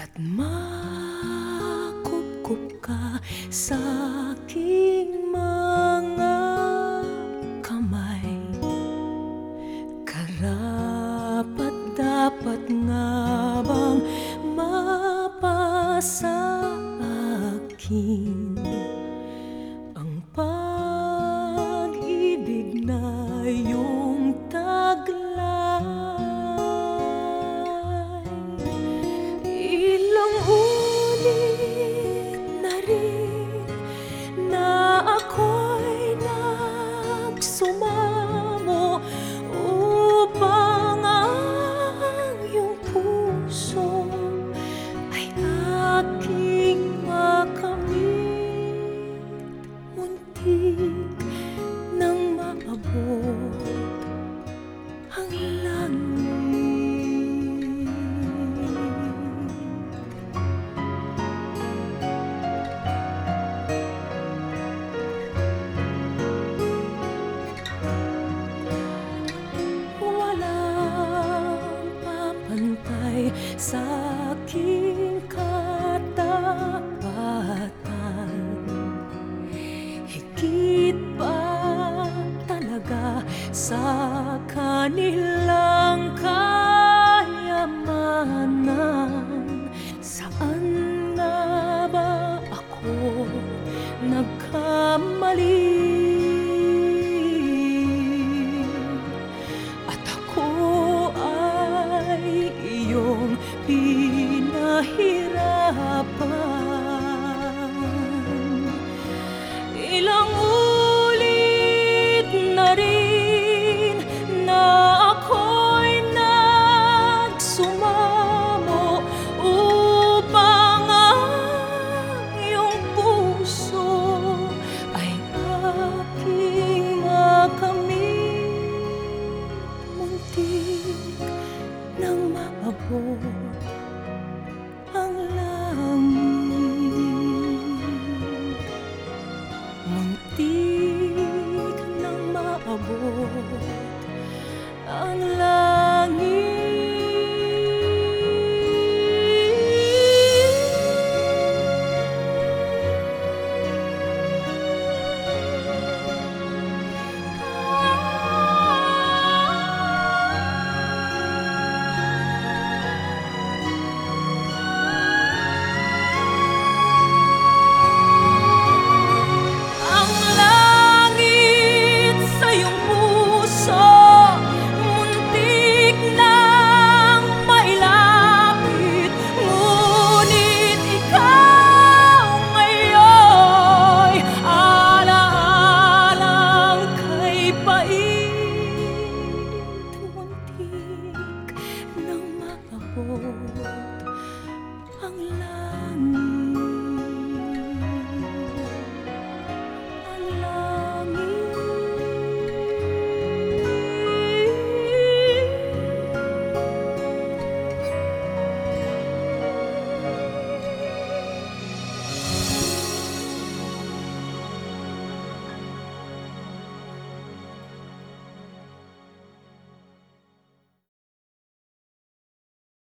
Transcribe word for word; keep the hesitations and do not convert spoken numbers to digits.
At makupkup ka sa aking mga kamay. Karapat-dapat nga bang mapasa akin ang pag-ibig na iyong taglay? Ilang ulit na rin na ako'y nagsumamo upang ang iyong puso ay aking makamit. Muntik nang maabot ang langit. Sa aking katapatan, higit pa talaga sa kanilang kayamanan. Saan nga ba ako nagkamali? Pinahirapan. Ilang ulit na rin na ako'y nagsumamo upang ang iyong puso ay aking makamit. Muntik nang maabot ang langit. Muntik nang maabot ang langit. Ang